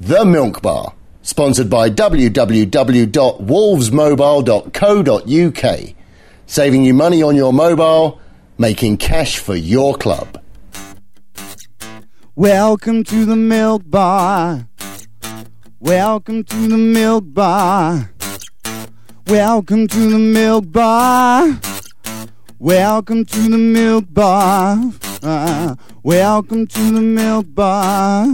The Milk Bar, sponsored by www.wolvesmobile.co.uk. Saving you money on your mobile, making cash for your club. Welcome to the Milk Bar. Welcome to the Milk Bar. Welcome to the Milk Bar. Welcome to the Milk Bar. Welcome to the Milk Bar.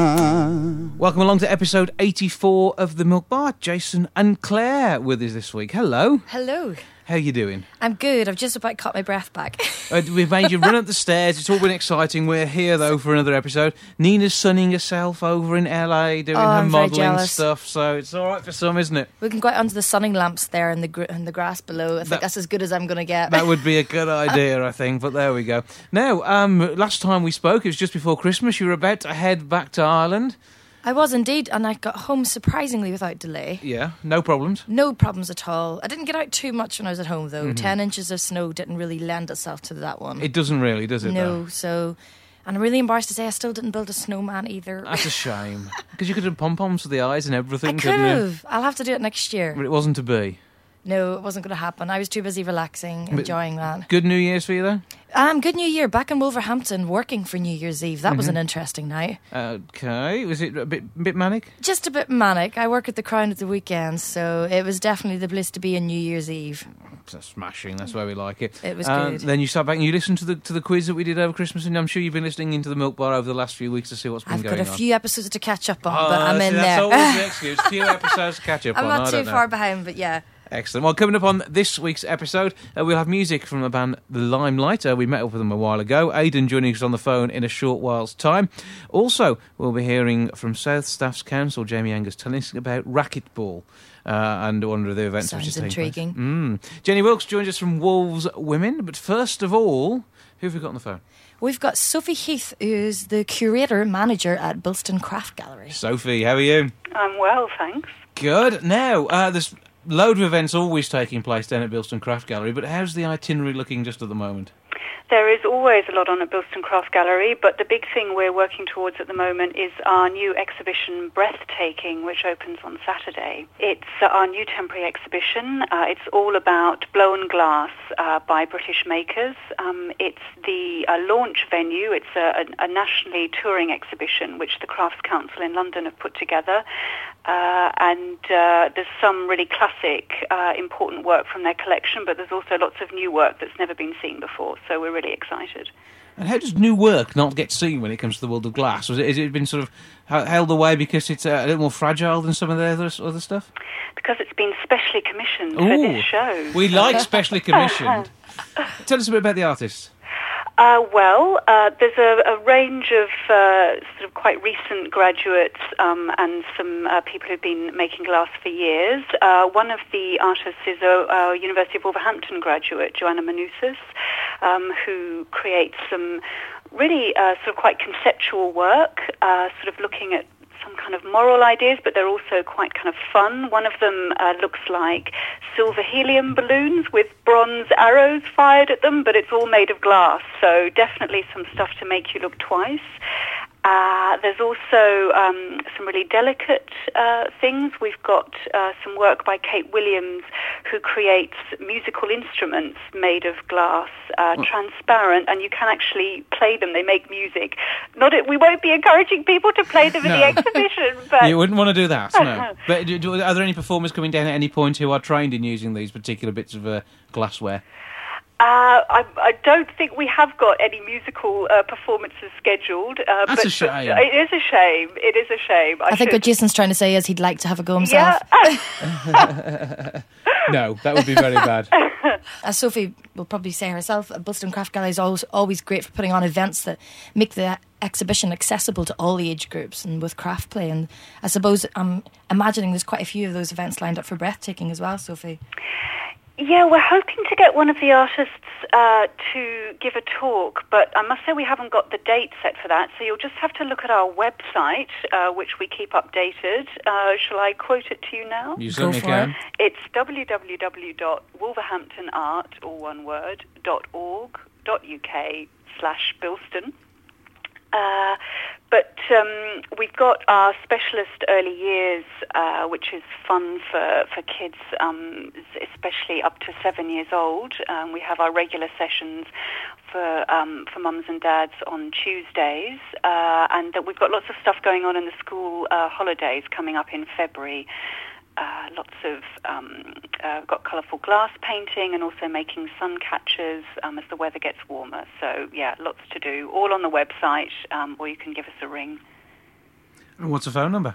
Welcome along to episode 84 of The Milk Bar. Jason and Claire with us this week. Hello. Hello. How are you doing? I'm good. I've just about caught my breath back. We've made you run up the stairs. It's all been exciting. We're here, though, for another episode. Nina's sunning herself over in LA, doing her modelling stuff, so it's all right for some, isn't it? We can go out onto the sunning lamps there in the grass below. I think that's as good as I'm going to get. That would be a good idea, I think, but there we go. Now, last time we spoke, it was just before Christmas. You were about to head back to Ireland. I was indeed, and I got home surprisingly without delay. Yeah, no problems. No problems at all. I didn't get out too much when I was at home, though. 10 inches of snow didn't really lend itself to that one. It doesn't really, does it? No, though? so... And I'm really embarrassed to say I still didn't build a snowman either. That's a shame. Because you could have pom-poms for the eyes and everything, I could couldn't have. you? I'll have to do it next year. But it wasn't to be. No, it wasn't going to happen. I was too busy relaxing, enjoying that. Good New Year's for you, though? Good New Year. Back in Wolverhampton, working for New Year's Eve. That was an interesting night. Okay. Was it a bit manic? Just a bit manic. I work at the Crown at the weekends, so it was definitely the bliss to be on New Year's Eve. That's smashing. That's why we like it. It was good. Then you sat back and you listened to the quiz that we did over Christmas, and I'm sure you've been listening into the Milk Bar over the last few weeks to see what's been going on. I've got a few episodes to catch up on, but I'm in that's there. Always the excuse. Few episodes to catch up on. I'm not too far behind, but yeah. Excellent. Well, coming up on this week's episode, we'll have music from the band The Limelight. We met up with them a while ago. Aidan joining us on the phone in a short while's time. Also, we'll be hearing from South Staffs Council, Jamie Angus, telling us about racquetball and one of the events Sounds which is intriguing. Jenny Wilkes joins us from Wolves Women. But first of all, who have we got on the phone? We've got Sophie Heath, who's the curator-manager at Bilston Craft Gallery. Sophie, how are you? I'm well, thanks. Good. Now, there's load of events always taking place down at Bilston Craft Gallery, but how's the itinerary looking just at the moment? There is always a lot on at Bilston Craft Gallery, but the big thing we're working towards at the moment is our new exhibition, Breathtaking, which opens on Saturday. It's our new temporary exhibition. It's all about blown glass by British makers. It's the launch venue. It's a nationally touring exhibition which the Crafts Council in London have put together. And there's some really classic, important work from their collection, but there's also lots of new work that's never been seen before, so we're really excited. And how does new work not get seen when it comes to the world of glass? Has it been sort of held away because it's a little more fragile than some of the other stuff? Because it's been specially commissioned for this show. We like specially commissioned. Tell us a bit about the artists. There's a range of sort of quite recent graduates and some people who've been making glass for years. One of the artists is a University of Wolverhampton graduate, Joanna Manousis, who creates some really sort of quite conceptual work, sort of looking at some kind of moral ideas, but they're also quite kind of fun. One of them looks like silver helium balloons with bronze arrows fired at them, but it's all made of glass, so definitely some stuff to make you look twice. There's also some really delicate things. We've got some work by Kate Williams, who creates musical instruments made of glass, transparent, and you can actually play them. They make music. We won't be encouraging people to play them in the exhibition. But you wouldn't want to do that, no. But are there any performers coming down at any point who are trained in using these particular bits of glassware? I don't think we have got any musical performances scheduled. That's a shame. It is a shame. It is a shame. I think what Jason's trying to say is he'd like to have a go himself. Yeah. No, that would be very bad. As Sophie will probably say herself, Bilston Craft Gallery is always great for putting on events that make the exhibition accessible to all age groups and with craft play. And I suppose I'm imagining there's quite a few of those events lined up for Breathtaking as well, Sophie. Yeah, we're hoping to get one of the artists to give a talk, but I must say we haven't got the date set for that, so you'll just have to look at our website, which we keep updated. Shall I quote it to you now? You certainly can. It's www.wolverhamptonart.org.uk/Bilston. But we've got our specialist early years, which is fun for kids, especially up to 7 years old. We have our regular sessions for mums and dads on Tuesdays, and we've got lots of stuff going on in the school holidays coming up in February. Lots of got colourful glass painting and also making sun catchers as the weather gets warmer. So yeah, lots to do. All on the website, or you can give us a ring. And what's the phone number?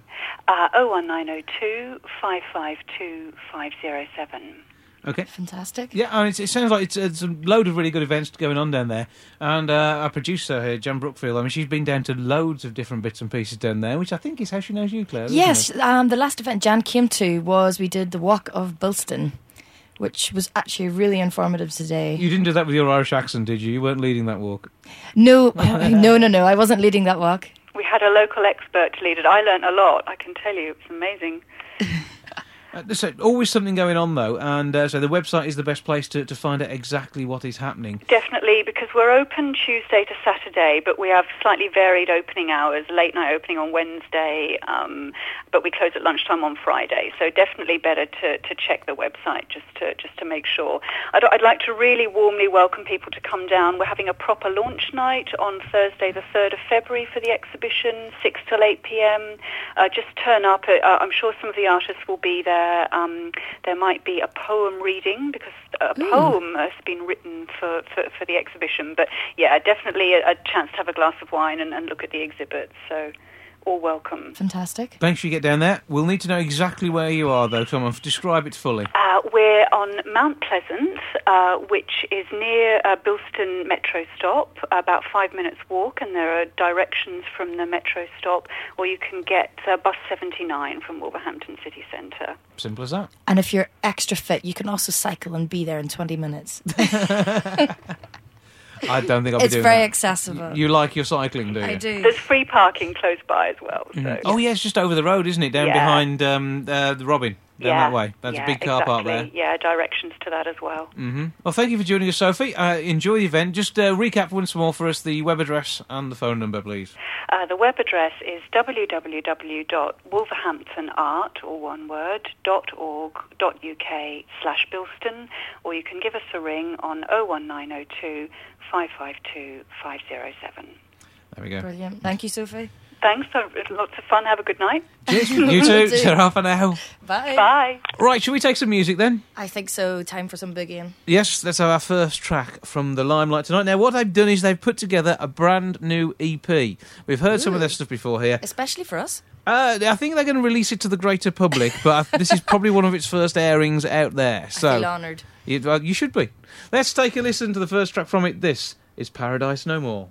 01902 552 507. Okay. Fantastic. Yeah, I mean, it sounds like it's a load of really good events going on down there. And our producer here, Jan Brookfield, I mean, she's been down to loads of different bits and pieces down there, which I think is how she knows you, Claire, isn't Yes, it? the last event Jan came to was we did the Walk of Bilston, which was actually really informative today. You didn't do that with your Irish accent, did you? You weren't leading that walk. No, no, I wasn't leading that walk. We had a local expert to lead it. I learnt a lot, I can tell you. It's amazing. So always something going on, though, and so the website is the best place to find out exactly what is happening. Definitely, because we're open Tuesday to Saturday, but we have slightly varied opening hours, late night opening on Wednesday, but we close at lunchtime on Friday. So definitely better to check the website just to make sure. I'd like to really warmly welcome people to come down. We're having a proper launch night on Thursday, the 3rd of February for the exhibition, 6 till 8 p.m. Just turn up. I'm sure some of the artists will be there. There might be a poem reading because a poem has been written for the exhibition. But yeah, definitely a chance to have a glass of wine and look at the exhibits. So all welcome. Fantastic. Thanks for you get down there. We'll need to know exactly where you are, though. Come on, describe it fully. We're on Mount Pleasant, which is near Bilston Metro Stop, about 5 minutes walk, and there are directions from the Metro Stop, or you can get bus 79 from Wolverhampton City Centre. Simple as that. And if you're extra fit, you can also cycle and be there in 20 minutes. I don't think I'll be It's doing very that. accessible. You like your cycling, do you? I do. There's free parking close by as well. So. Oh, yeah, it's just over the road, isn't it? Down Yeah. behind the Robin. Down that way. That's a big car park there. Exactly. Yeah, directions to that as well. Well, thank you for joining us, Sophie. Enjoy the event. Just recap once more for us the web address and the phone number, please. The web address is www.wolverhamptonart, all one word, .org.uk/Bilston, or you can give us a ring on 01902 552 507. There we go. Brilliant. Thank you, Sophie. Thanks, lots of fun. Have a good night. Cheers. You too. Ta-ra for now. Bye. Bye. Right, shall we take some music then? I think so. Time for some boogieing. Yes, let's have our first track from the Limelight tonight. Now, what they've done is they've put together a brand new EP. We've heard some of their stuff before here. Especially for us. I think they're going to release it to the greater public, but this is probably one of its first airings out there. So I feel honoured. You should be. Let's take a listen to the first track from it. This is Paradise No More.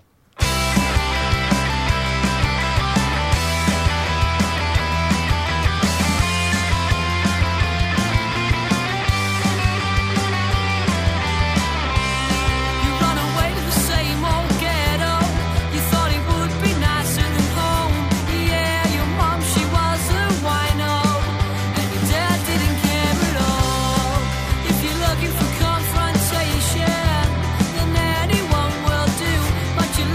Looking for confrontation, then anyone will do. But you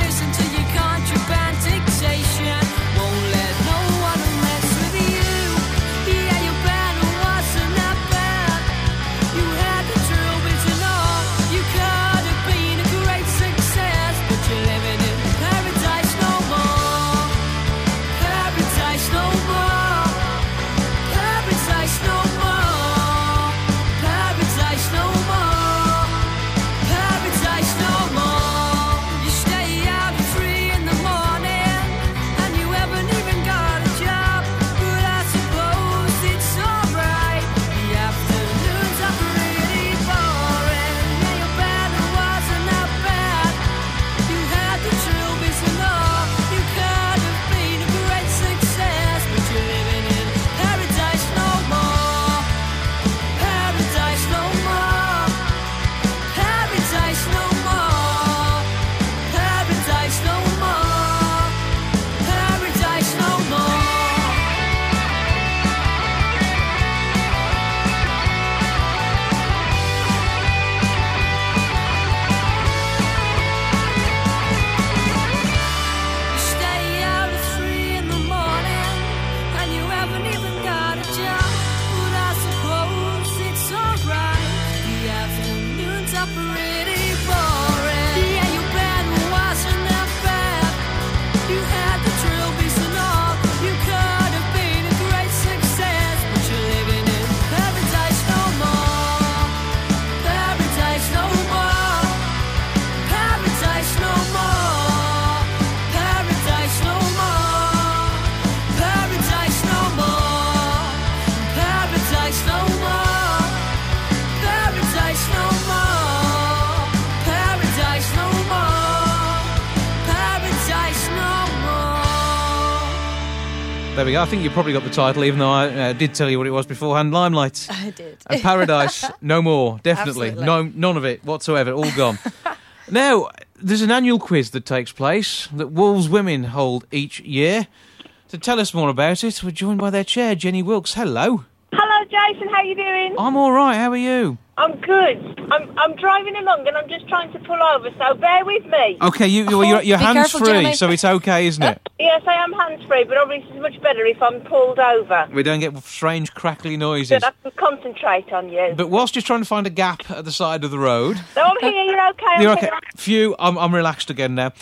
There we go. I think you probably got the title, even though I did tell you what it was beforehand. Limelight. I did. And Paradise, no more. Definitely. Absolutely. None of it whatsoever. All gone. Now, there's an annual quiz that takes place that Wolves women hold each year. To tell us more about it, we're joined by their chair, Jenny Wilkes. Hello. Hello, Jason. How you doing? I'm all right. How are you? I'm good. I'm driving along and I'm just trying to pull over, so bear with me. Okay, you're Be careful, hands-free, Jenny. so it's okay, isn't it? Yes, I am hands-free, but obviously it's much better if I'm pulled over. We don't get strange, crackly noises. Good, I can concentrate on you. But whilst you're trying to find a gap at the side of the road... No, I'm here. You're okay. You're okay. Phew, I'm relaxed again now.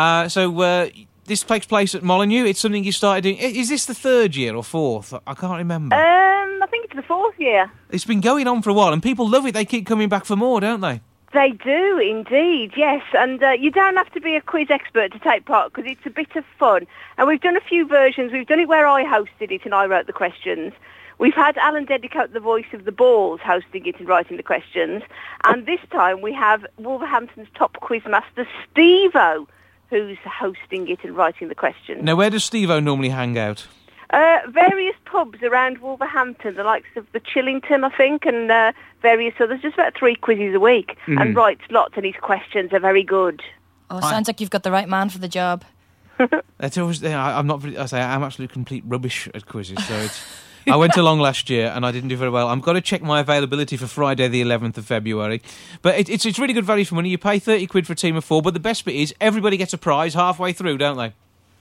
This takes place at Molineux. It's something you started doing. Is this the third year or fourth? I can't remember. I think it's the fourth year. It's been going on for a while, and people love it. They keep coming back for more, don't they? They do, indeed, yes. And you don't have to be a quiz expert to take part because it's a bit of fun. And we've done a few versions. We've done it where I hosted it and I wrote the questions. We've had Alan Dedicoat, the voice of the Balls, hosting it and writing the questions. And this time we have Wolverhampton's top quizmaster, Steve-O, who's hosting it and writing the questions. Now, where does Steve-O normally hang out? Various pubs around Wolverhampton, the likes of the Chillington, I think, and various others. Just about 3 quizzes a week, and writes lots, and his questions are very good. Oh, sounds like you've got the right man for the job. That's always. I'm not. I'm absolute complete rubbish at quizzes. So it's. I went along last year and I didn't do very well. I've got to check my availability for Friday the 11th of February. But it's really good value for money. You pay 30 quid for a team of 4, but the best bit is everybody gets a prize halfway through, don't they?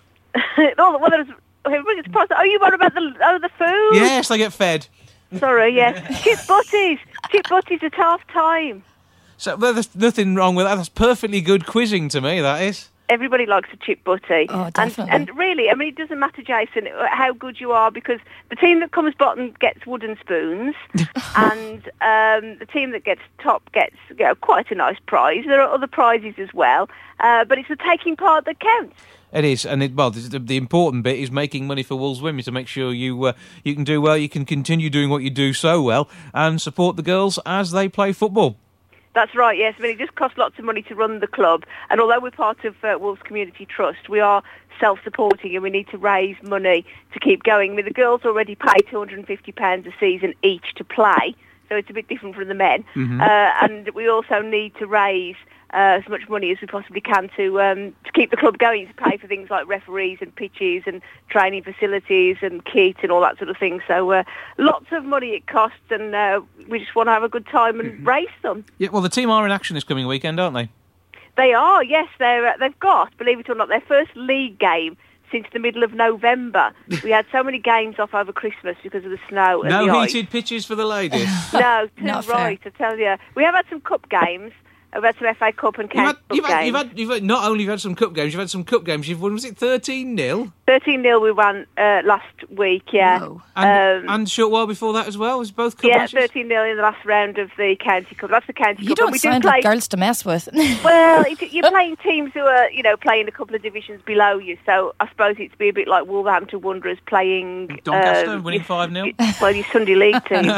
Everybody gets a prize. Oh, you want about the food? Yes, they get fed. Sorry, yes. Chip butties. Chip butties at half time. So there's nothing wrong with that. That's perfectly good quizzing to me, that is. Everybody likes a chip butty. Oh, definitely. And really, I mean, it doesn't matter, Jason, how good you are, because the team that comes bottom gets wooden spoons, and the team that gets top gets quite a nice prize. There are other prizes as well, but it's the taking part that counts. It is, and the important bit is making money for Wolves women to make sure you can do well, you can continue doing what you do so well, and support the girls as they play football. That's right, yes. I mean, it just costs lots of money to run the club. And although we're part of Wolves Community Trust, we are self-supporting and we need to raise money to keep going. I mean, the girls already pay £250 a season each to play, so it's a bit different from the men. Mm-hmm. And we also need to raise as much money as we possibly can to keep the club going, to pay for things like referees and pitches and training facilities and kit and all that sort of thing. So lots of money it costs, and we just want to have a good time and race them. Yeah, well, the team are in action this coming weekend, aren't they? They are, yes. They've got, believe it or not, their first league game since the middle of November. We had so many games off over Christmas because of the snow and the ice. Heated pitches for the ladies? No, too right, I tell you. We have had some cup games. I've had some FA Cup and County Cup games. You've had, not only have had some cup games, you've had some cup games. You've won, was it 13-0? 13-0 we won last week, yeah. Whoa. And a short while before that as well? Was both cup matches? 13-0 in the last round of the County Cup. That's the County Cup. You don't sound like girls to mess with. Well, you're playing teams who are, playing a couple of divisions below you, so I suppose it'd be a bit like Wolverhampton Wanderers playing... Doncaster, winning 5-0? Well, your Sunday League team.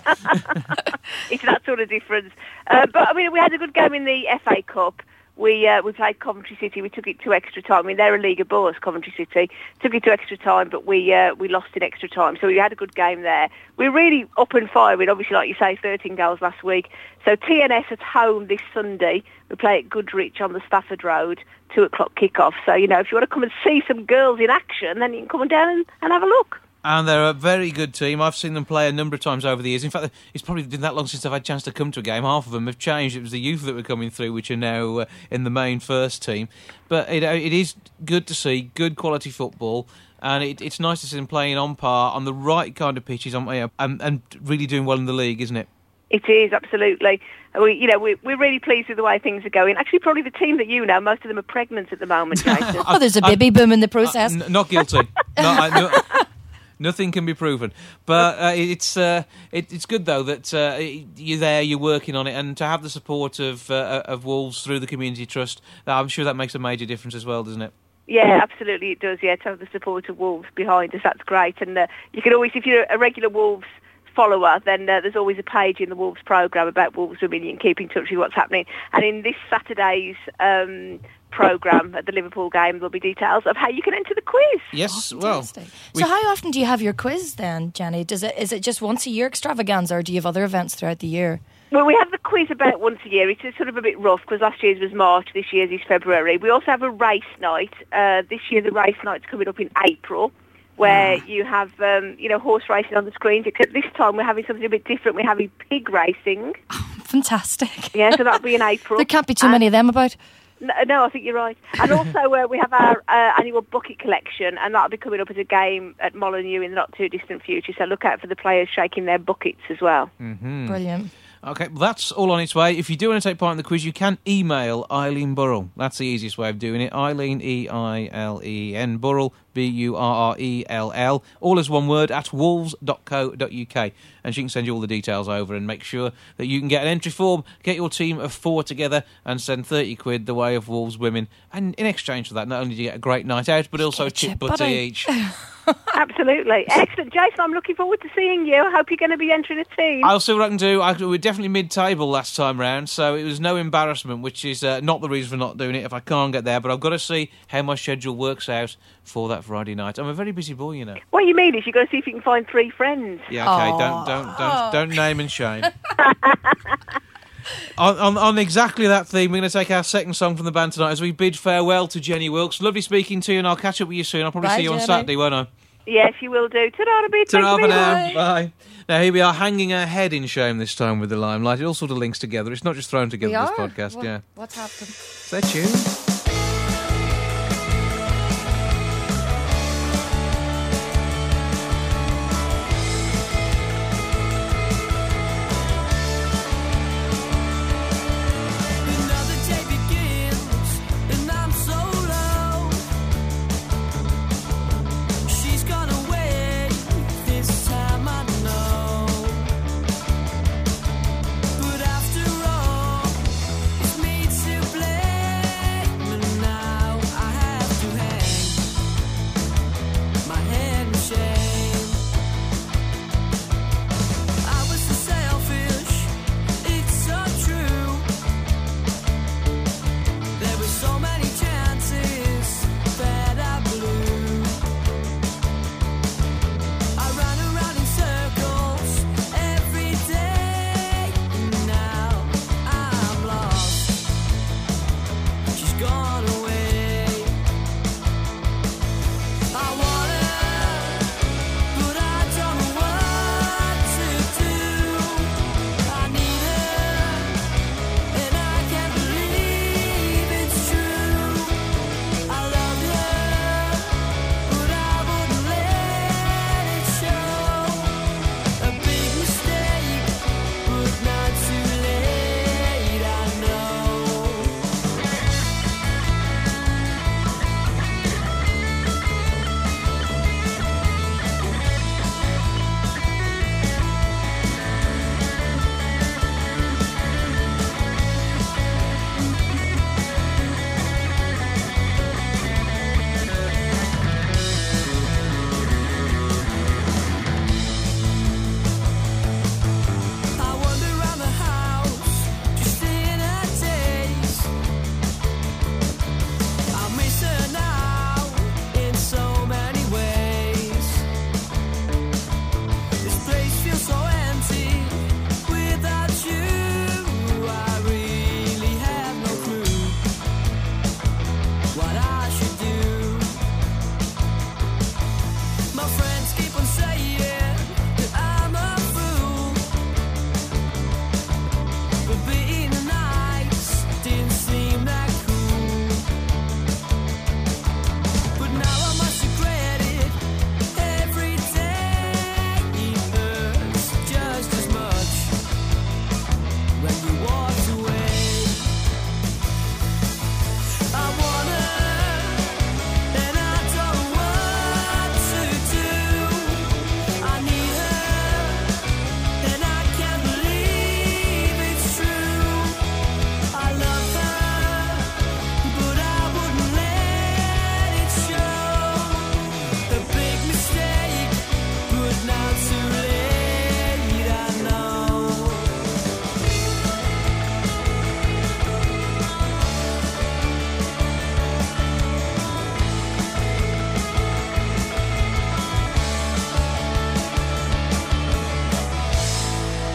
It's that sort of difference. But, I mean, we had a good game in the FA Cup. We played Coventry City. We took it to extra time. I mean, they're a league of boys, Coventry City. Took it to extra time, but we lost in extra time. So we had a good game there. We're really up and firing. Obviously, like you say, 13 goals last week. So TNS at home this Sunday. We play at Goodrich on the Stafford Road, 2:00 kick-off. So, if you want to come and see some girls in action, then you can come down and have a look. And they're a very good team. I've seen them play a number of times over the years. In fact, it's probably been that long since I've had a chance to come to a game. Half of them have changed. It was the youth that were coming through, which are now in the main first team. But it is good to see good quality football, and it's nice to see them playing on par on the right kind of pitches, and really doing well in the league, isn't it? It is, absolutely. We're really pleased with the way things are going. Actually, probably the team that most of them are pregnant at the moment, Jason. There's a baby boom in the process. Not guilty. Nothing can be proven, but it's good though that you're there, you're working on it, and to have the support of Wolves through the Community Trust, I'm sure that makes a major difference as well, doesn't it? Yeah, absolutely it does. Yeah, to have the support of Wolves behind us, that's great. And you can always, if you're a regular Wolves follow her, then there's always a page in the Wolves programme about Wolves Women. You can keep in touch with what's happening. And in this Saturday's programme at the Liverpool game, there'll be details of how you can enter the quiz. Yes, Fantastic. So how often do you have your quiz then, Jenny? Is it just once a year extravaganza, or do you have other events throughout the year? Well, we have the quiz about once a year. It's sort of a bit rough because last year's was March, this year's is February. We also have a race night. This year the race night's coming up in April, where you have, horse racing on the screens, except this time we're having something a bit different. We're having pig racing. Fantastic. Yeah, so that'll be in April. There can't be too many of them about. No, I think you're right. And also we have our annual bucket collection, and that'll be coming up as a game at Molineux in the not-too-distant future, so look out for the players shaking their buckets as well. Mm-hmm. Brilliant. Okay, well, that's all on its way. If you do want to take part in the quiz, you can email Eileen Burrell. That's the easiest way of doing it. Eileen, E-I-L-E-N, Burrell, B-U-R-R-E-L-L, all as one word, at wolves.co.uk. And she can send you all the details over and make sure that you can get an entry form, get your team of 4 together and send 30 quid the way of Wolves Women. And in exchange for that, not only do you get a great night out, but also a chip butty each. Absolutely. Excellent. Jason, I'm looking forward to seeing you. I hope you're going to be entering a team. I'll see what I can do. We were definitely mid-table last time round, so it was no embarrassment, which is not the reason for not doing it if I can't get there. But I've got to see how my schedule works out for that Friday night. I'm a very busy boy, you know. What you mean is you've got to see if you can find 3 friends. Yeah, okay. Don't name and shame. On exactly that theme, we're going to take our second song from the band tonight as we bid farewell to Jenny Wilkes. Lovely speaking to you, and I'll catch up with you soon. I'll probably see you on Saturday, won't I? Yes, you will do. Ta-da, bit. Ta-ra for now. Bye. Now, here we are, hanging our head in shame this time with the Limelight. It all sort of links together. It's not just thrown together, this podcast. Yeah. What's happened? Stay tuned. But after all, it's me to blame.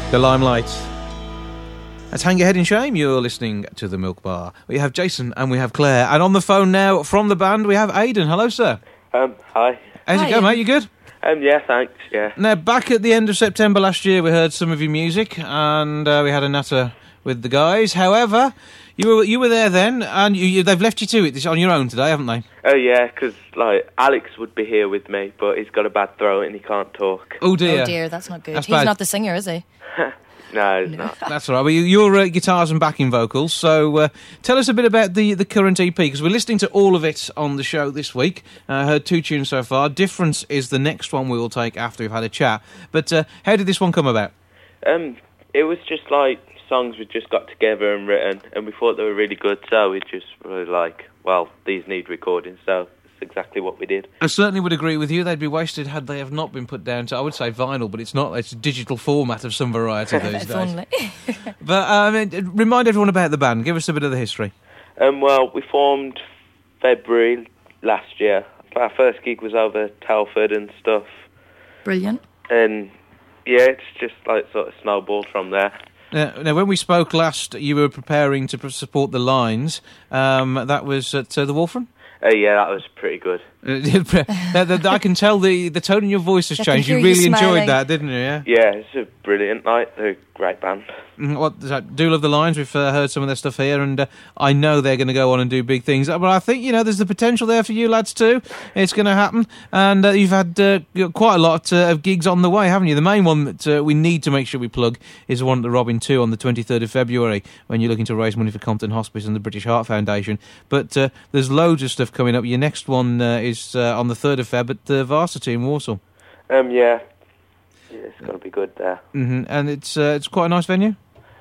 The Limelight. That's Hang Your Head in Shame. You're listening to The Milk Bar. We have Jason and we have Claire. And on the phone now from the band, we have Aidan. Hello, sir. Hi. How's it going, mate? You good? Yeah, thanks, yeah. Now, back at the end of September last year, we heard some of your music and we had a natter with the guys. However, you were there then, and they've left you to it on your own today, haven't they? Oh, yeah, because, Alex would be here with me, but he's got a bad throat and he can't talk. Oh, dear. Oh, dear, that's not good. That's He's bad. not the singer, is he? No, he's not. That's all right. Well, you're guitars and backing vocals, so tell us a bit about the current EP, because we're listening to all of it on the show this week. Heard 2 tunes so far. Difference is the next one we will take after we've had a chat. But how did this one come about? It was just, songs we just got together and written, and we thought they were really good, so we just really these need recording, so it's exactly what we did. I certainly would agree with you. They'd be wasted had they have not been put down to, I would say vinyl, but it's not. It's a digital format of some variety these If days. only. But remind everyone about the band. Give us a bit of the history. We formed February last year. Our first gig was over Telford and stuff, Brilliant. and yeah, it's just sort of snowballed from there. Now, when we spoke last, you were preparing to support the Lines. That was at the Wolfram? Yeah, that was pretty good. I can tell the tone in your voice has I can changed. You hear you really enjoyed smiling. that, didn't you? Yeah. Yeah, it's a brilliant night. They're a great band. Do love the Lines. We've heard some of their stuff here, and I know they're going to go on and do big things. But I think there's the potential there for you lads too. It's going to happen, and you've had quite a lot of gigs on the way, haven't you? The main one that we need to make sure we plug is the one at the Robin 2 on the 23rd of February, when you're looking to raise money for Compton Hospice and the British Heart Foundation. But there's loads of stuff coming up. Your next one is on the 3rd of Feb at the Varsity in Warsaw. Yeah, it's going to be good there. And it's quite a nice venue.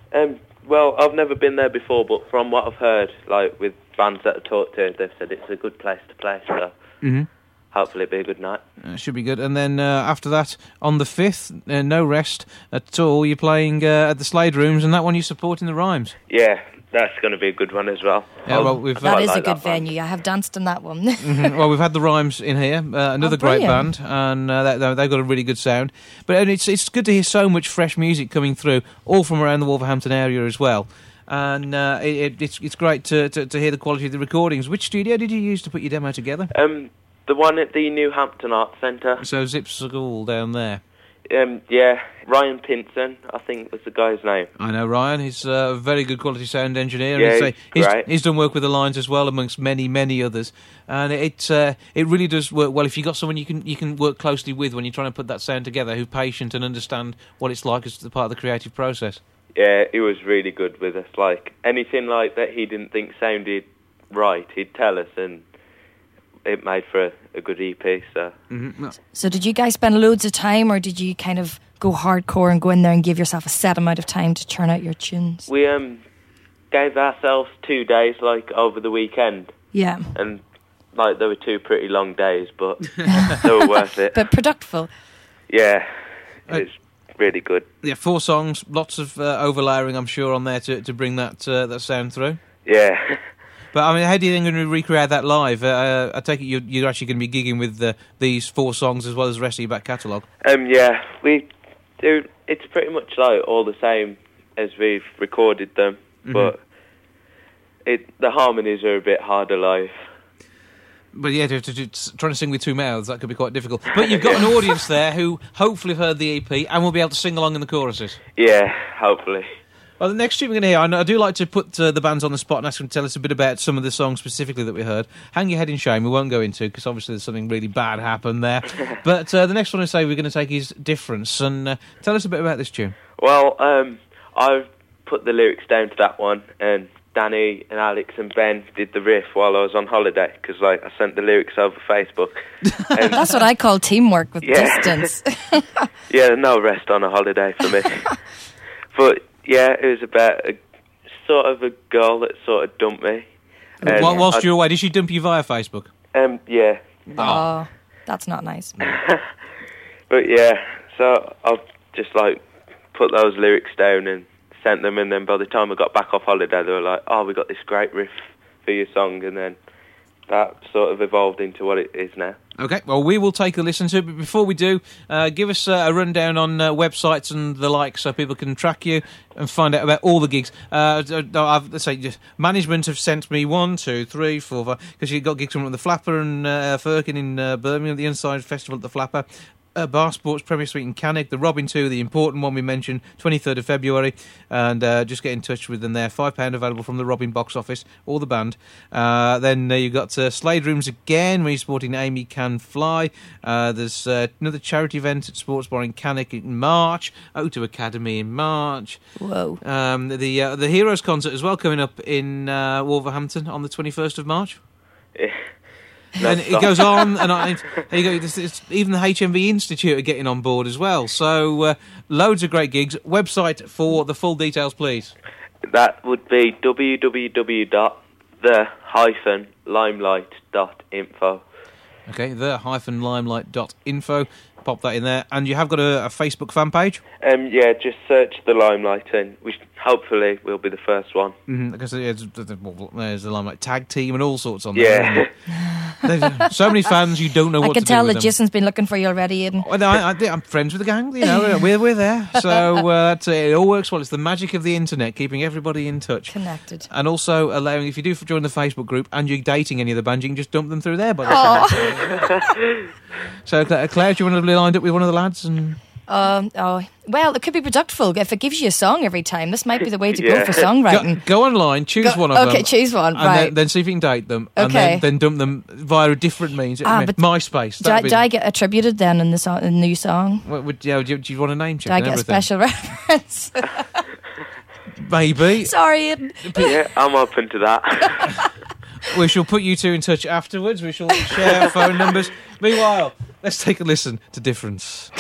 Well, I've never been there before, but from what I've heard, with bands that I've talked to, they've said it's a good place to play, so hopefully it'll be a good night. Should be good. And then after that, on the 5th, no rest at all, you're playing at the Slade Rooms, and that one you're supporting the Rhymes. Yeah, that's going to be a good one as well. Yeah, well, That is a good venue. I have danced in that one. Well, we've had the Rhymes in here, another great band, and they've got a really good sound. But it's good to hear so much fresh music coming through, all from around the Wolverhampton area as well. And it's great to hear the quality of the recordings. Which studio did you use to put your demo together? The one at the New Hampton Arts Centre. So Zip School down there. Yeah, Ryan Pinson, I think was the guy's name. I know Ryan. He's a very good quality sound engineer. Yeah, he's great. He's done work with the Lines as well, amongst many, many others. And it really does work well if you've got someone you can work closely with when you're trying to put that sound together, who's patient and understand what it's like as part of the creative process. Yeah, he was really good with us. Anything that he didn't think sounded right, he'd tell us, and it made for a good EP. So. So did you guys spend loads of time, or did you kind of go hardcore and go in there and give yourself a set amount of time to churn out your tunes? We gave ourselves 2 days, over the weekend. Yeah. And they were 2 pretty long days, but they were worth it. But productive. Yeah, it's really good. Yeah, 4 songs, lots of overlayering, I'm sure, on there to bring that sound through. Yeah. But I mean, how do you think you're going to recreate that live? I take it you're actually going to be gigging with these 4 songs as well as the rest of your back catalogue. Yeah, we do. It's pretty much all the same as we've recorded them, but the harmonies are a bit harder live. But yeah, trying to sing with 2 mouths, that could be quite difficult. But you've got an audience there who hopefully have heard the EP and will be able to sing along in the choruses. Yeah, hopefully. Well, the next tune we're going to hear, I do like to put the bands on the spot and ask them to tell us a bit about some of the songs specifically that we heard. Hang Your Head in Shame, we won't go into, because obviously there's something really bad happened there. But the next one I say we're going to take is Difference, and tell us a bit about this tune. Well, I put the lyrics down to that one, and Danny and Alex and Ben did the riff while I was on holiday, because I sent the lyrics over Facebook. And That's what I call teamwork with distance. Yeah, no rest on a holiday for me. But yeah, it was about a girl that sort of dumped me. Whilst you were away, did she dump you via Facebook? Yeah. Oh, that's not nice. But yeah, so I've just put those lyrics down and sent them, and then by the time I got back off holiday, they were like, "Oh, we got this great riff for your song," and then that sort of evolved into what it is now. Okay, well, we will take a listen to it, but before we do, give us a rundown on websites and the like so people can track you and find out about all the gigs. Let's say management have sent me 1, 2, 3, 4, 5, because you've got gigs from the Flapper and Firkin in Birmingham, the Inside Festival at the Flapper. Bar Sports Premier Suite in Cannock, the Robin 2, the important one we mentioned, 23rd of February, and just get in touch with them there. £5 available from the Robin box office, or the band. Then you've got Slade Rooms again, where you're supporting Amy Can Fly. There's another charity event at Sports Bar in Cannock in March, O2 Academy in March. Whoa. The Heroes concert as well coming up in Wolverhampton on the 21st of March. And it goes on, and there you go. It's even the HMV Institute are getting on board as well. So loads of great gigs. Website for the full details, please. That would be www.the-limelight.info. Okay, the-limelight.info. Pop that in there. And you have got a Facebook fan page? Yeah, just search The Limelight, and we hopefully we'll be the first one. Because there's the Limelight tag team and all sorts on there. There's so many fans, you don't know what to do with them. I can tell that Jason's been looking for you already, Aidan. Well, I'm friends with the gang, you know, we're there. So it all works well. It's the magic of the internet, keeping everybody in touch. Connected. And also allowing, if you do join the Facebook group and you're dating any of the bands, you can just dump them through there. So, Claire, do you want to be lined up with one of the lads? Well, it could be productive if it gives you a song every time. This might be the way to go for songwriting. Go online, choose one of them. Okay, choose one, and right. then see if you can date them. Okay. And then dump them via a different means. But MySpace. Do I get attributed then in the new song? Do you want a name check? Do I get a special reference? Maybe. Sorry. Yeah, I'm open to that. We shall put you two in touch afterwards. We shall share phone numbers. Meanwhile, let's take a listen to Difference.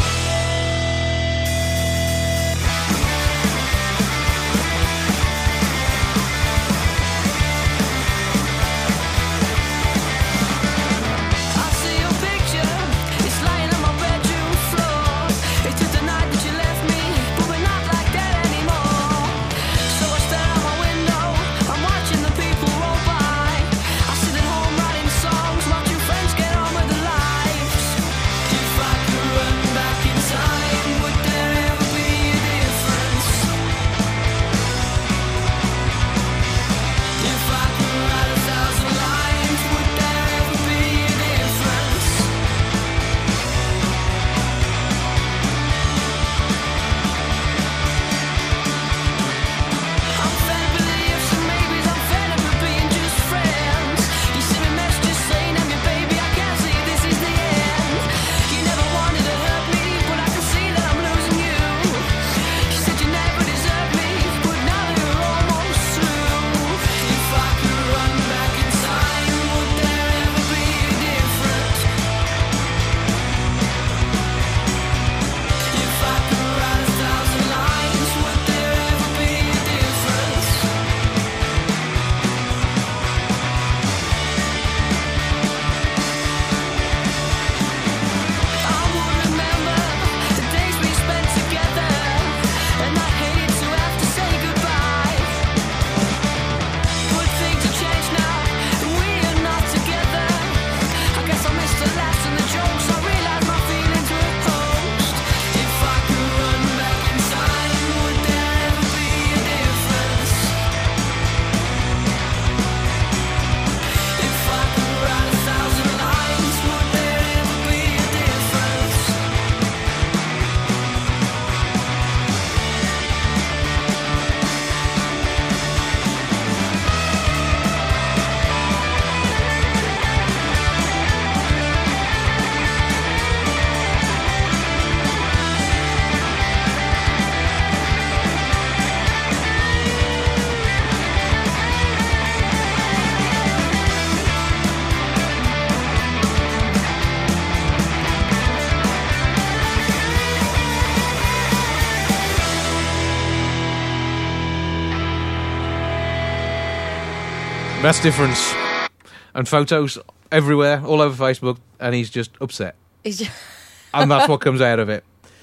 That's Difference. And photos everywhere, all over Facebook, and he's just upset. And that's what comes out of it.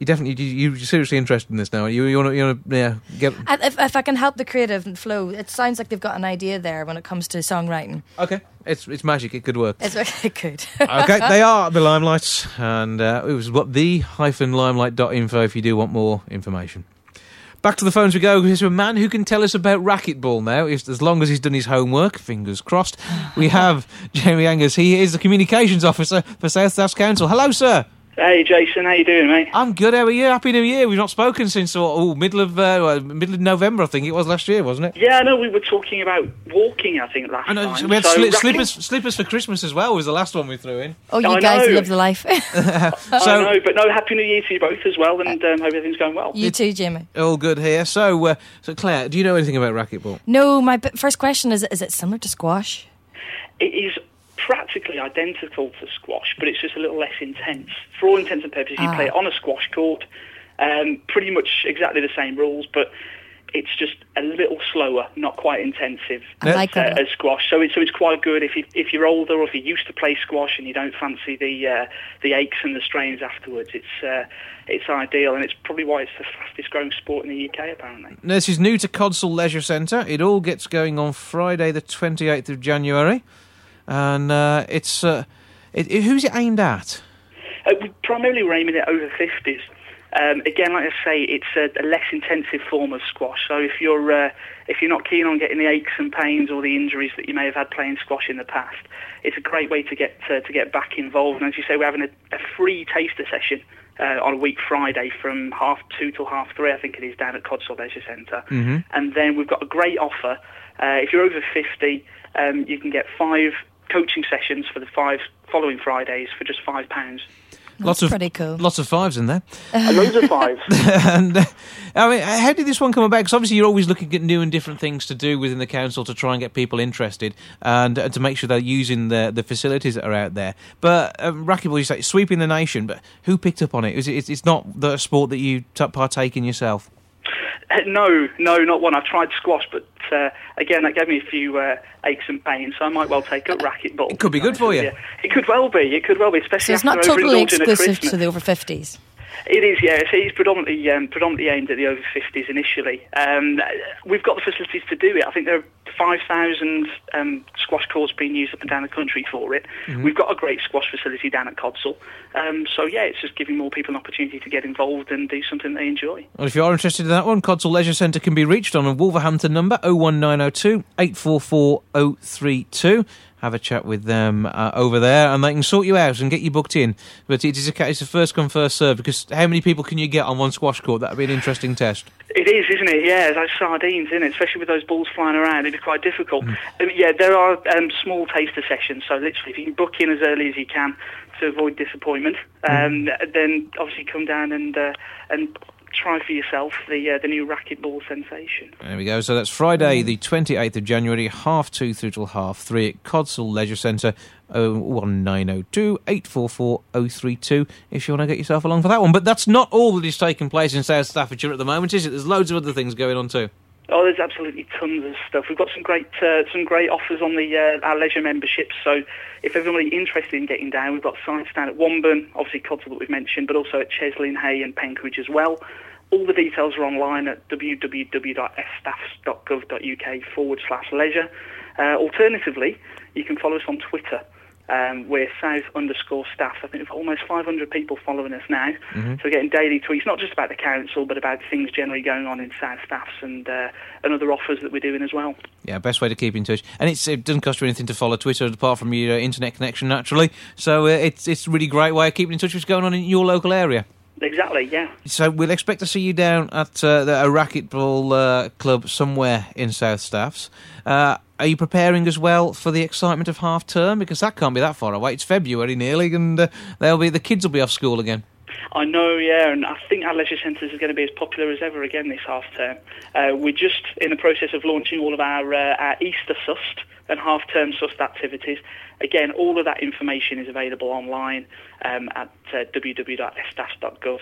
you're seriously interested in this now. You want to get. And if I can help the creative flow, it sounds like they've got an idea there when it comes to songwriting. Okay, it's magic. It could work. It could. Okay, they are the Limelights, and it was what the-limelight.info if you do want more information. Back to the phones we go. Here's a man who can tell us about racquetball now, as long as he's done his homework. Fingers crossed. We have Jamie Angus. He is the communications officer for South Staffs Council. Hello, sir. Hey Jason, how you doing, mate? I'm good. How are you? Happy New Year. We've not spoken since middle of November, I think it was last year, wasn't it? Yeah, I know. We were talking about walking, I think, last time. We had slippers for Christmas as well. Was the last one we threw in. Oh, you guys live the life. I know, but no, Happy New Year to you both as well, and hope everything's going well. You too, Jimmy. All good here. So Claire, do you know anything about racquetball? No. My first question is it similar to squash? It is practically identical to squash, but it's just a little less intense. For all intents and purposes, you play it on a squash court, pretty much exactly the same rules, but it's just a little slower, not quite intensive as squash. So it's quite good if you're older or if you used to play squash and you don't fancy the aches and the strains afterwards. It's ideal, and it's probably why it's the fastest growing sport in the UK, apparently. This is new to Codsall Leisure Centre. It all gets going on Friday the 28th of January. And who's it aimed at? Primarily we're aiming at over 50s. Again, like I say, it's a less intensive form of squash. So if you're not keen on getting the aches and pains or the injuries that you may have had playing squash in the past, it's a great way to get back involved. And as you say, we're having a free taster session on a week Friday from 2:30 till 3:30, I think it is, down at Codsall Leisure Centre. Mm-hmm. And then we've got a great offer. If you're over 50, you can get 5 coaching sessions for the 5 following Fridays for just £5. That's pretty cool. Lots of 5s in there. Loads of 5s. And I mean, how did this one come about? Because obviously you're always looking at new and different things to do within the council to try and get people interested and to make sure they're using the facilities that are out there. But racquetball, you say, it's sweeping the nation, but who picked up on it? It's not the sport that you partake in yourself? No, not one. I've tried squash, but again, that gave me a few aches and pains, so I might well take up racquetball. It could be good for you. It could well be, especially so it's not totally exclusive to the over 50s. It is, yeah. It's predominantly aimed at the over 50s initially. We've got the facilities to do it. I think there are 5,000 squash courts being used up and down the country for it. Mm-hmm. We've got a great squash facility down at Codsall. So yeah, it's just giving more people an opportunity to get involved and do something they enjoy. Well, if you are interested in that one, Codsall Leisure Centre can be reached on a Wolverhampton number 01902 844 032. Have a chat with them over there, and they can sort you out and get you booked in. But it's a first come, first served, because how many people can you get on one squash court? That would be an interesting test. It is, isn't it? Yeah, it's like sardines, isn't it? Especially with those balls flying around, it'd be quite difficult. Yeah, there are small taster sessions, so literally if you can book in as early as you can to avoid disappointment, then obviously come down and try for yourself the new racquetball sensation. There we go. So that's Friday, the 28th of January, 2:30 through till 3:30 at Codsall Leisure Centre, 01902 844 032, if you want to get yourself along for that one. But that's not all that is taking place in South Staffordshire at the moment, is it? There's loads of other things going on too. Oh, there's absolutely tons of stuff. We've got some great offers on our leisure memberships. So if everybody interested in getting down, we've got sites down at Womburn, obviously Codsall that we've mentioned, but also at Chesley and Hay and Penkridge as well. All the details are online at www.sstaffs.gov.uk/leisure. Alternatively, you can follow us on Twitter. We're South_staff. I think we've almost 500 people following us now. Mm-hmm. So we're getting daily tweets, not just about the council, but about things generally going on in South Staffs and other offers that we're doing as well. Yeah, best way to keep in touch. And it doesn't cost you anything to follow Twitter apart from your internet connection, naturally. So it's a really great way of keeping in touch with what's going on in your local area. Exactly, yeah. So we'll expect to see you down at a racquetball club somewhere in South Staffs. Are you preparing as well for the excitement of half term? Because that can't be that far away. It's February nearly, and the kids will be off school again. I know, yeah, and I think our leisure centres are going to be as popular as ever again this half term. We're just in the process of launching all of our Easter SUST and half term SUST activities. Again, all of that information is available online at www.sstaffs.gov.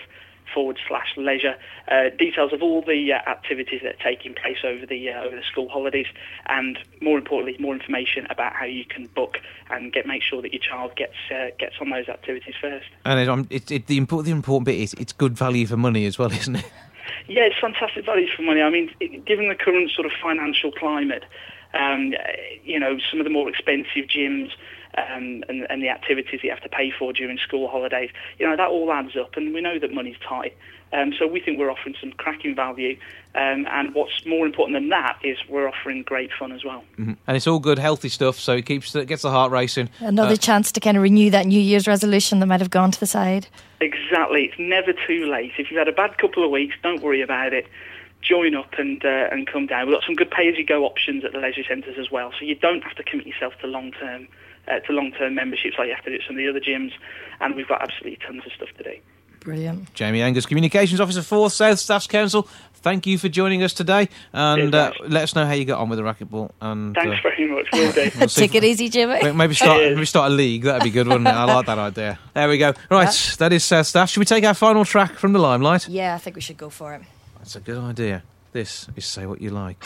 /leisure. Details of all the activities that are taking place over the school holidays, and more importantly, more information about how you can book and make sure that your child gets on those activities first. And the important bit is it's good value for money as well, isn't it? Yeah, it's fantastic value for money. I mean, given the current sort of financial climate, some of the more expensive gyms and the activities you have to pay for during school holidays, that all adds up, and we know that money's tight. So we think we're offering some cracking value, and what's more important than that is we're offering great fun as well. Mm-hmm. And it's all good, healthy stuff, so it gets the heart racing. Another chance to kind of renew that New Year's resolution that might have gone to the side. Exactly. It's never too late. If you've had a bad couple of weeks, don't worry about it. Join up and come down. We've got some good pay-as-you-go options at the leisure centres as well, so you don't have to commit yourself to long-term memberships like you have to do at some of the other gyms, and we've got absolutely tons of stuff to do. Brilliant. Jamie Angus, Communications Officer for South Staffs Council, thank you for joining us today, and let us know how you got on with the racquetball. And thanks very much, will do. Take it easy, Jimmy. Maybe start a league, that'd be good, wouldn't it? I like that idea. There we go. Right, that is South Staff. Should we take our final track from the Limelight? Yeah, I think we should go for it. That's a good idea. This is Say What You Like.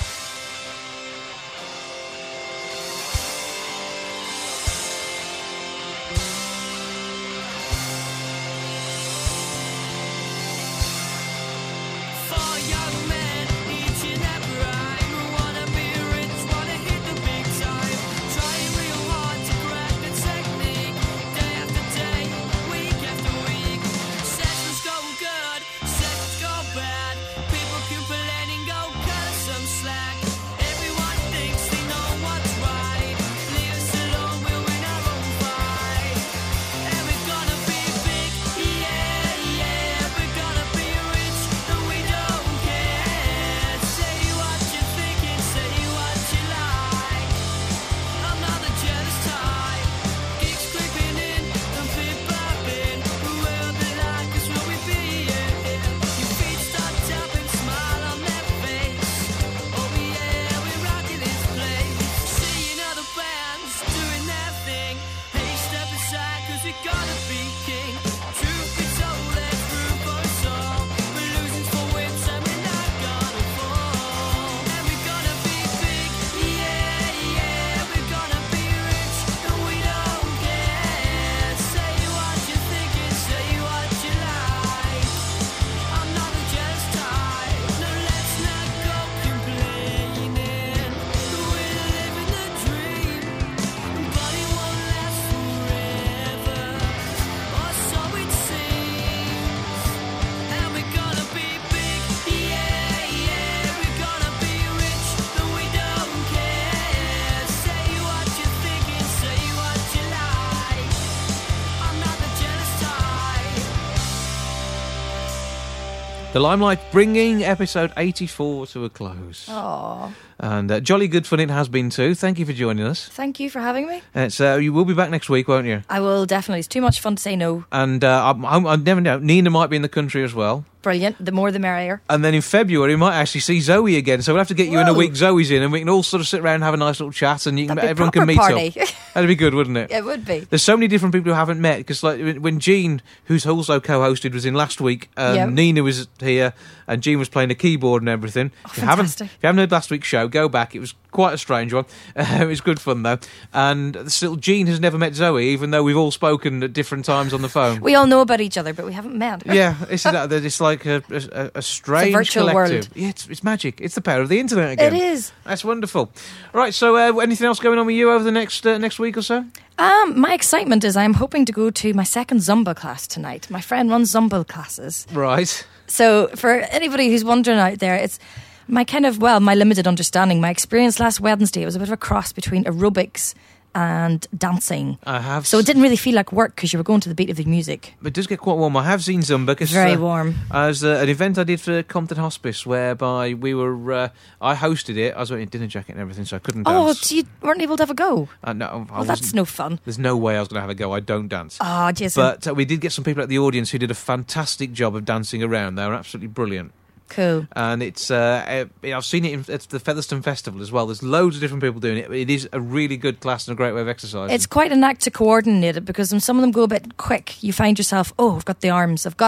The Limelight bringing episode 84 to a close. Aww. And jolly good fun it has been too. Thank you for joining us. Thank you for having me. You will be back next week, won't you? I will, definitely. It's too much fun to say no. And I never know. Nina might be in the country as well. Brilliant. The more the merrier. And then in February, we might actually see Zoe again. So we'll have to get you in a week Zoe's in, and we can all sort of sit around and have a nice little chat, and everyone can meet party. up. That'd be good, wouldn't it? It would be. There's so many different people who haven't met, because like when Jean, who's also co-hosted, was in last week, Nina was here, and Jean was playing the keyboard and everything. If you haven't heard last week's show, go back. It was quite a strange one. It was good fun though. And still, Jean has never met Zoe, even though we've all spoken at different times on the phone. We all know about each other, but we haven't met. Yeah, it's like a strange virtual collective. world. Yeah, it's magic. It's the power of the internet again. It is. That's wonderful. Right, so anything else going on with you over the next week or so? My excitement is I'm hoping to go to my second Zumba class tonight. My friend runs Zumba classes. Right. So for anybody who's wondering out there, it's my my limited understanding. My experience last Wednesday, it was a bit of a cross between aerobics and dancing. So it didn't really feel like work because you were going to the beat of the music. It does get quite warm. I have seen Zumba. Very warm. As an event I did for Compton Hospice, whereby we were, I hosted it. I was wearing a dinner jacket and everything, so I couldn't dance. Oh, so you weren't able to have a go? No. Well, that's no fun. There's no way I was going to have a go. I don't dance. Oh, Jason. But we did get some people at the audience who did a fantastic job of dancing around. They were absolutely brilliant. Cool. And it's I've seen it at the Featherstone Festival as well. There's loads of different people doing it. It is a really good class and a great way of exercising. It's quite an act to coordinate it, because when some of them go a bit quick, you find yourself, I've got the arms, I've got it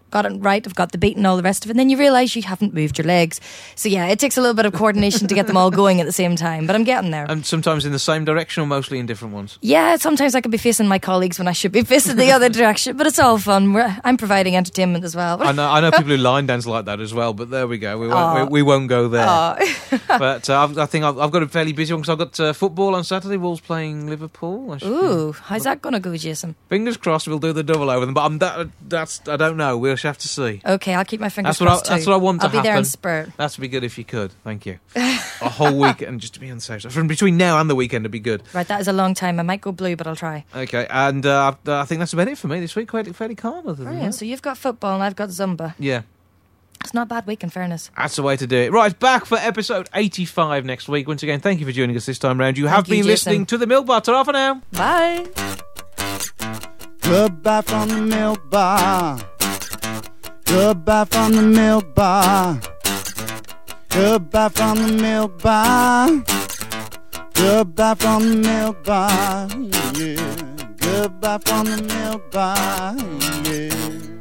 got it right, I've got the beat and all the rest of it, and then you realise you haven't moved your legs. So yeah, it takes a little bit of coordination to get them all going at the same time, but I'm getting there. And sometimes in the same direction or mostly in different ones? Yeah, sometimes I could be facing my colleagues when I should be facing the other direction, but it's all fun. I'm providing entertainment as well. I know people who line dance like that as well, but there we go. We won't go there. But I think I've got a fairly busy one because I've got football on Saturday. Wolves playing Liverpool. Ooh, how's that going to go, Jason? Fingers crossed we'll do the double over them, but that's I don't know. We'll have to see. Okay, I'll keep my fingers crossed too. That's what I want to happen. I'll be there in spirit. That'd be good if you could. Thank you. A whole weekend just to be on the safe side. From between now and the weekend would be good. Right, that is a long time. I might go blue, but I'll try. Okay, and I think that's about it for me this week. Fairly calm. Brilliant. So you've got football and I've got Zumba. Yeah. It's not a bad week, in fairness. That's the way to do it. Right, back for episode 85 next week. Once again, thank you for joining us this time round. You have been listening to The Milk Bar. Ta-ra for now. Bye. Goodbye from the Milk Bar. Goodbye from the Milk Bar. Goodbye from the Milk Bar. Goodbye from the Milk Bar. Yeah. Goodbye from the Milk Bar. Yeah.